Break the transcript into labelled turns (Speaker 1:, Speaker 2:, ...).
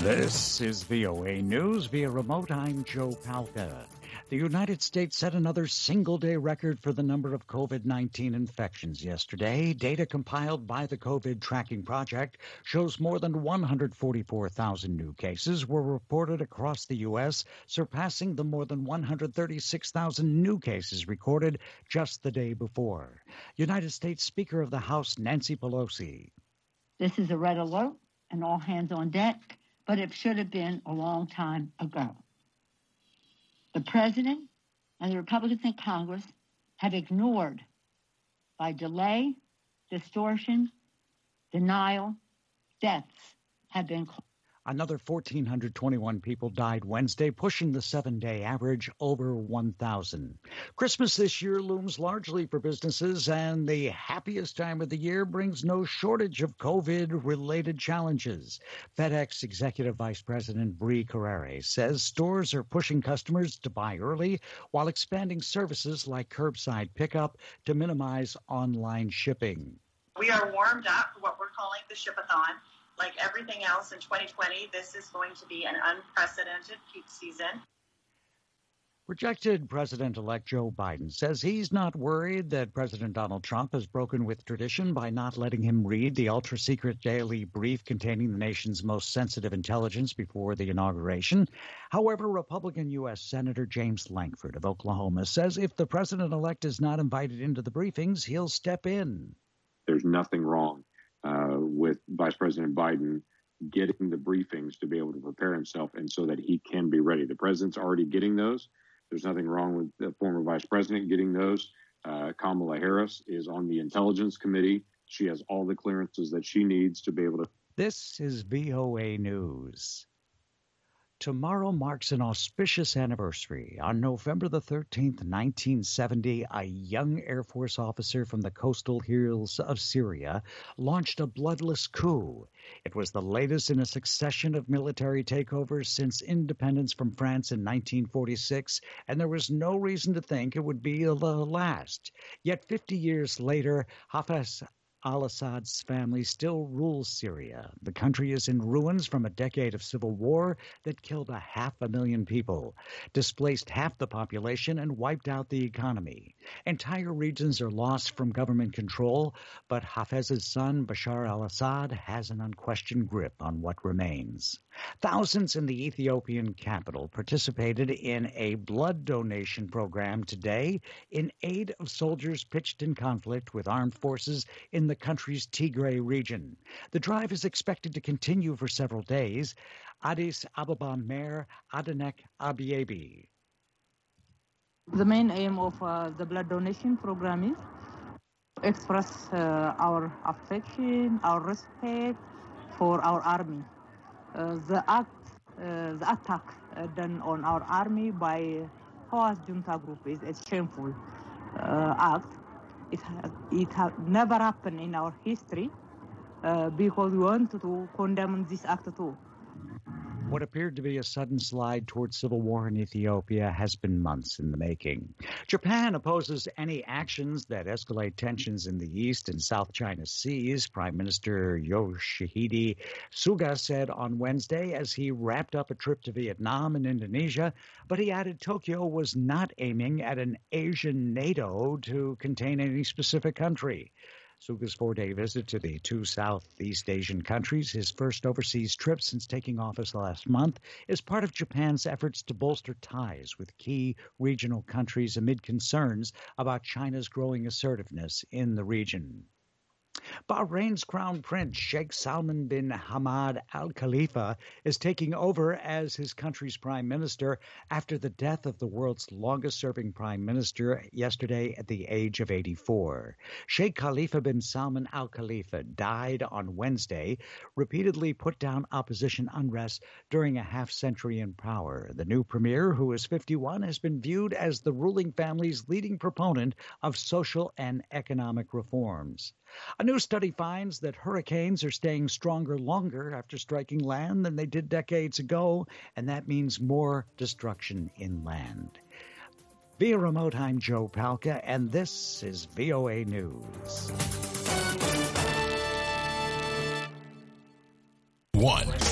Speaker 1: This is VOA News. Via remote, I'm Joe Palca. The United States set another single-day record for the number of COVID-19 infections yesterday. Data compiled by the COVID Tracking Project shows more than 144,000 new cases were reported across the U.S., surpassing the more than 136,000 new cases recorded just the day before. United States Speaker of the House Nancy Pelosi.
Speaker 2: This is a red alert and all hands on deck, but it should have been a long time ago. The President and the Republicans in Congress have ignored, by delay, distortion, denial, deaths have been caused.
Speaker 1: Another 1,421 people died Wednesday, pushing the 7-day average over 1,000. Christmas this year looms largely for businesses, and the happiest time of the year brings no shortage of COVID-related challenges. FedEx Executive Vice President Brie Carrere says stores are pushing customers to buy early while expanding services like curbside pickup to minimize online shipping.
Speaker 3: We are warmed up for what we're calling the Ship-a-thon. Like everything else in 2020, this is going to be an unprecedented peak season.
Speaker 1: Projected President-elect Joe Biden says he's not worried that President Donald Trump has broken with tradition by not letting him read the ultra-secret daily brief containing the nation's most sensitive intelligence before the inauguration. However, Republican U.S. Senator James Lankford of Oklahoma says if the president-elect is not invited into the briefings, he'll step in.
Speaker 4: There's nothing wrong with Vice President Biden getting the briefings to be able to prepare himself and so that he can be ready. The president's already getting those. There's nothing wrong with the former vice president getting those. Kamala Harris is on the Intelligence Committee. She has all the clearances that she needs to be able to.
Speaker 1: This is VOA News. Tomorrow marks an auspicious anniversary. On November the 13th, 1970, a young Air Force officer from the coastal hills of Syria launched a bloodless coup. It was the latest in a succession of military takeovers since independence from France in 1946, and there was no reason to think it would be the last. Yet 50 years later, Hafez al-Assad's family still rules Syria. The country is in ruins from a decade of civil war that killed 500,000 people, displaced half the population, and wiped out the economy. Entire regions are lost from government control, but Hafez's son, Bashar al-Assad, has an unquestioned grip on what remains. Thousands in the Ethiopian capital participated in a blood donation program today in aid of soldiers pitched in conflict with armed forces in the country's Tigray region. The drive is expected to continue for several days. Addis Ababa Mayor Adenek Abiyabi.
Speaker 5: The main aim of the blood donation program is to express our affection, our respect for our army. The attack done on our army by Hamas junta group is a shameful act. It has never happened in our history because we want to condemn this act too.
Speaker 1: What appeared to be a sudden slide towards civil war in Ethiopia has been months in the making. Japan opposes any actions that escalate tensions in the East and South China Seas, Prime Minister Yoshihide Suga said on Wednesday as he wrapped up a trip to Vietnam and Indonesia, but he added Tokyo was not aiming at an Asian NATO to contain any specific country. Suga's 4-day visit to the two Southeast Asian countries, his first overseas trip since taking office last month, is part of Japan's efforts to bolster ties with key regional countries amid concerns about China's growing assertiveness in the region. Bahrain's Crown Prince Sheikh Salman bin Hamad Al Khalifa is taking over as his country's prime minister after the death of the world's longest-serving prime minister yesterday at the age of 84. Sheikh Khalifa bin Salman Al Khalifa died on Wednesday, repeatedly put down opposition unrest during a half-century in power. The new premier, who is 51, has been viewed as the ruling family's leading proponent of social and economic reforms. A new study finds that hurricanes are staying stronger longer after striking land than they did decades ago, and that means more destruction inland. Via remote, I'm Joe Palca, and this is VOA News.